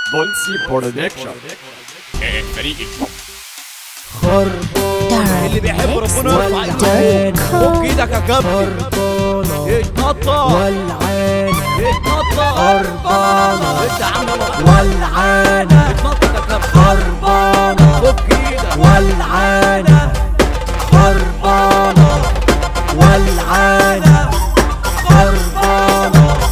بولسي برودكشن فريق خربانة اللي بيحب ربنا يرفع ايده فوق ايدك يا كابتن. خربانة اتنطط ولعانة اتنطط خربانة انت عامل ولعانة اتنطط يا كابتن خربانة فوق ايدك ولعانة خربانة ولعانة خربانة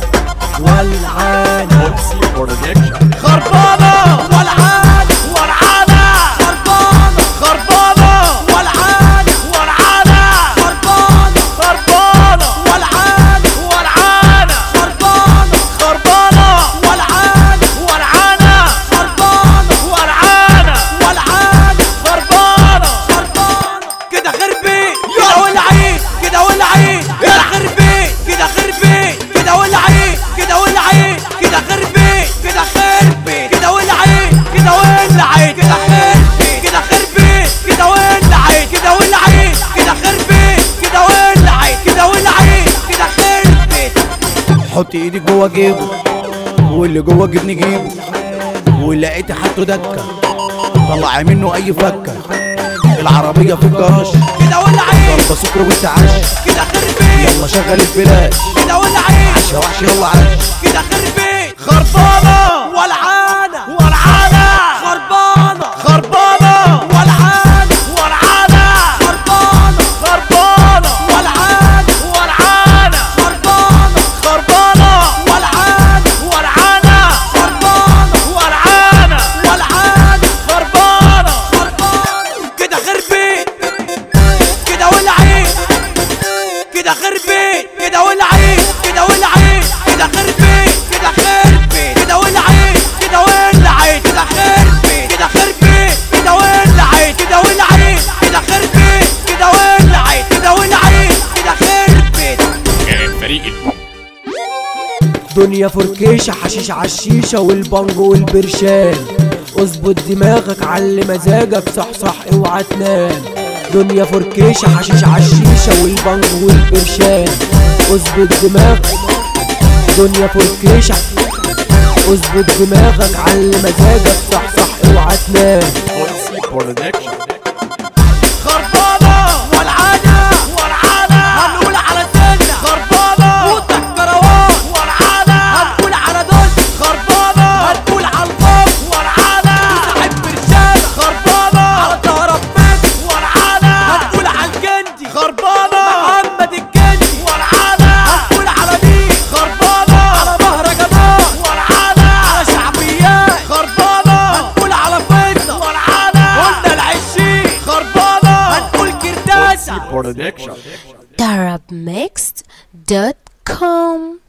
ولعانة بولسي برودكشن خربانة ولعانة ولعانة خربانة خربانة ولعانة ولعانة خربانة خربانة ولعانة ولعانة خربانة خربانة ولعانة ولعانة خربانة ولعانة ولعانة خربانة خربانة كده خربي كده ولعين كده ولعين كده خربي كده خربي كده ولعين كده ولعين كده خربي كده خربي كده ولعين كده ولعين كده خربي كده خربي كده ولعين كده ولعين كده خربي كده ولعين كده ولعين كده خربي. حط ايدي جوه جيبه واللي جوه جبني جيبه ولقيت حاطه دكه طلع منه اي فكه العربيه في الجراج كده ولعين ضربه سكر والتعاش كده خربي يلا شغل الفلاش كده ولعين عشا وحش يلا عاش كده خربي خربانة ولعانة ولعانة خربانة خربانة ولعانة ولعانة خربانة خربانة ولعانة ولعانة خربانة خربانة ولعانة ولعانة خربانة ولعانة ولعانة خربانة خربانة كده خربي كده ولعين كده خربي كده ولعين كده ولعين كده خربي كده خربي كده ولعين كده ولعين كده خربي كده خربي كده ولعين كده ولعين كده خربي كده ولعين كده ولعين كده خربي. فريق دنيا فركيشة حشيش عالشيشة والبانجو والبرشام اظبط دماغك علي مزاجك صح اوعى تنام. دنيا فركيشة حشيش عالشيشة والبانجو والبرشام اظبط دماغك دنيا فركيشة اظبط دماغك علي مزاجك صح اوعى تنام. بولسي برودكشن خربانة ولعانة ولعانة هنقول على سنة خربانة موتك كروان ولعانة هنقول على دول خربانة هنقول على الباب ولعانة صاحب برشامة خربانة على طهرة بيت ولعانة هنقول على الجندي خربانة محمد الجندي ولعانة هنقول على مين خربانة على مهرجانات ولعانة على شعبيات خربانة هنقول على فضة ولعانة قلنا العشيق خربانة هنقول كرداسة برودكشن Arabmixed.com